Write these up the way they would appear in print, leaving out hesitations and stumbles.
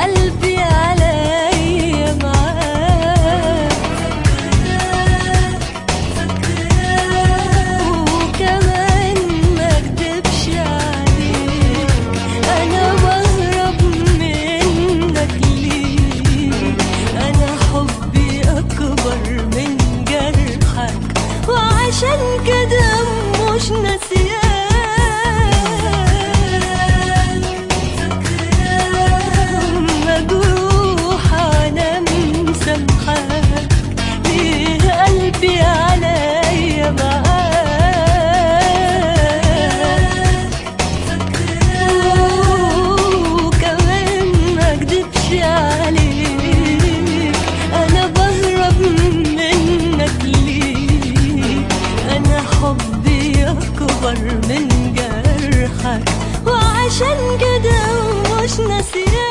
قلبي عليا معاك. وكمان ما اكدبش عليك، انا بهرب منك ليك. انا حبي اكبر من جرحك، وعشان كده مش ناسياك. مجروحة انا مسامحاك، ليه قلبي عليا معاك. وكمان ما اكدبش عليك، انا بهرب منك ليك. انا حبي اكبر من جرحك، وعشان كده مش ناسياك.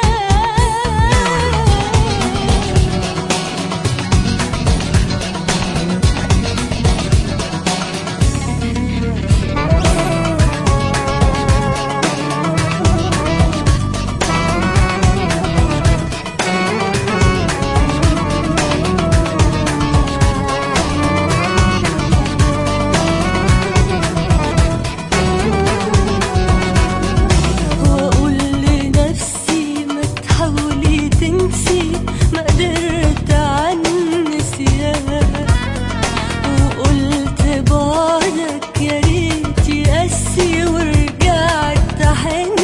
واقول لنفسي ما تحاولي تنسي، ما قدرت عن نسيانك. وقلت بعدك يا ريت يقسي، ورجعت احن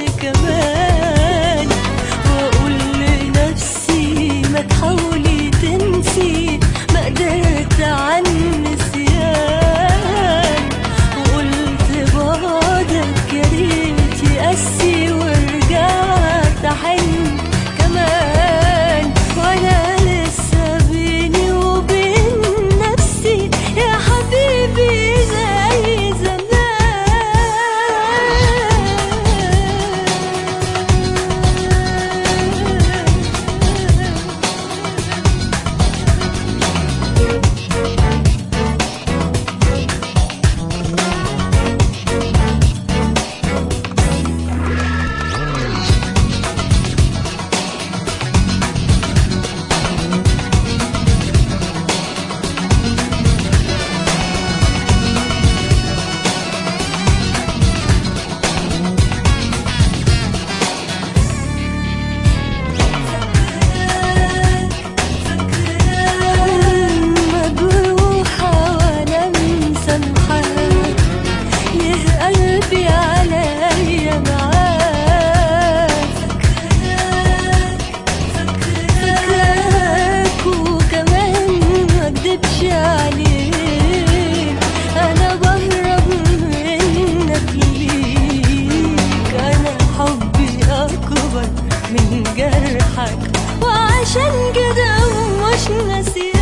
كمان. واقول لنفسي ما تحاولي تنسي، ما قدرت عن نسيان. وقلت بعدك يا ريت يقسي، ورجعت احن كمان. وانا لسه بيني وبين نفسي يا حبيبي زي زمان. مجروحة وانا مسامحاك، ليه قلبي عليا معاك. فاكراك وكمان ما اكدبش عليك، انا بهرب منك ليك. انا حبي اكبر من جرحك، وعشان كده مش ناسياك.